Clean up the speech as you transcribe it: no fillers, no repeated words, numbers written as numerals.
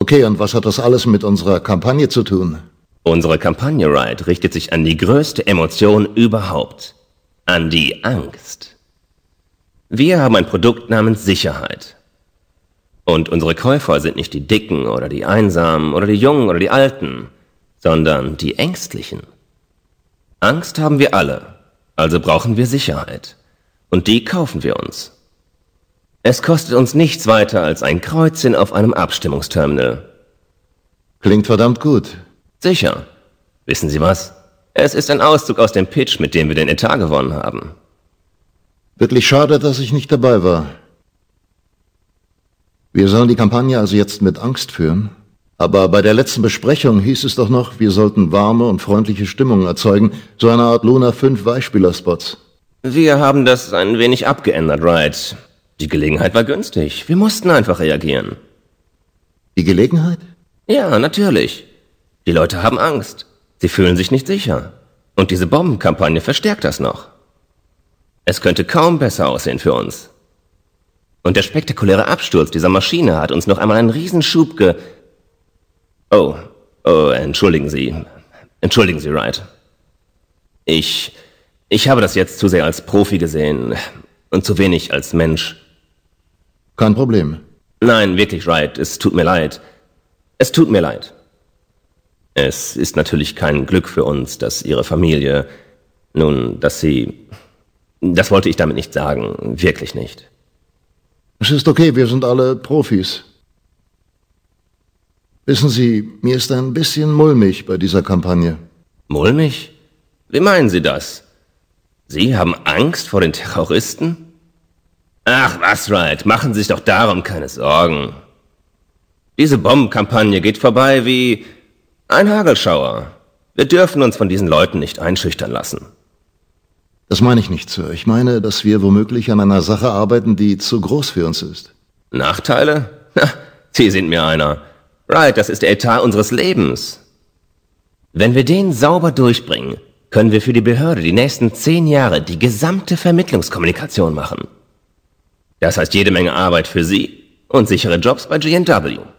Okay, und was hat das alles mit unserer Kampagne zu tun? Unsere Kampagne, Wright, richtet sich an die größte Emotion überhaupt. An die Angst. Wir haben ein Produkt namens Sicherheit. Und unsere Käufer sind nicht die Dicken oder die Einsamen oder die Jungen oder die Alten, sondern die Ängstlichen. Angst haben wir alle, also brauchen wir Sicherheit. Und die kaufen wir uns. Es kostet uns nichts weiter als ein Kreuzchen auf einem Abstimmungsterminal. Klingt verdammt gut. Sicher. Wissen Sie was? Es ist ein Auszug aus dem Pitch, mit dem wir den Etat gewonnen haben. Wirklich schade, dass ich nicht dabei war. Wir sollen die Kampagne also jetzt mit Angst führen? Aber bei der letzten Besprechung hieß es doch noch, wir sollten warme und freundliche Stimmung erzeugen, so eine Art Luna 5 Weichspielerspots. Wir haben das ein wenig abgeändert, Wright. Die Gelegenheit war günstig. Wir mussten einfach reagieren. Die Gelegenheit? Ja, natürlich. Die Leute haben Angst. Sie fühlen sich nicht sicher. Und diese Bombenkampagne verstärkt das noch. Es könnte kaum besser aussehen für uns. Und der spektakuläre Absturz dieser Maschine hat uns noch einmal einen Riesenschub Oh, entschuldigen Sie. Entschuldigen Sie, Wright. Ich habe das jetzt zu sehr als Profi gesehen und zu wenig als Mensch. Kein Problem. Nein, wirklich, Wright, es tut mir leid. Es tut mir leid. Es ist natürlich kein Glück für uns, dass Ihre Familie, dass Sie... Das wollte ich damit nicht sagen, wirklich nicht. Es ist okay, wir sind alle Profis. Wissen Sie, mir ist ein bisschen mulmig bei dieser Kampagne. Mulmig? Wie meinen Sie das? Sie haben Angst vor den Terroristen? Ach was, Wright, machen Sie sich doch darum keine Sorgen. Diese Bombenkampagne geht vorbei wie ein Hagelschauer. Wir dürfen uns von diesen Leuten nicht einschüchtern lassen. Das meine ich nicht, Sir. Ich meine, dass wir womöglich an einer Sache arbeiten, die zu groß für uns ist. Nachteile? Na, Sie sind mir einer. Wright, das ist der Etat unseres Lebens. Wenn wir den sauber durchbringen, können wir für die Behörde die nächsten 10 Jahre die gesamte Vermittlungskommunikation machen. Das heißt jede Menge Arbeit für Sie und sichere Jobs bei G&W.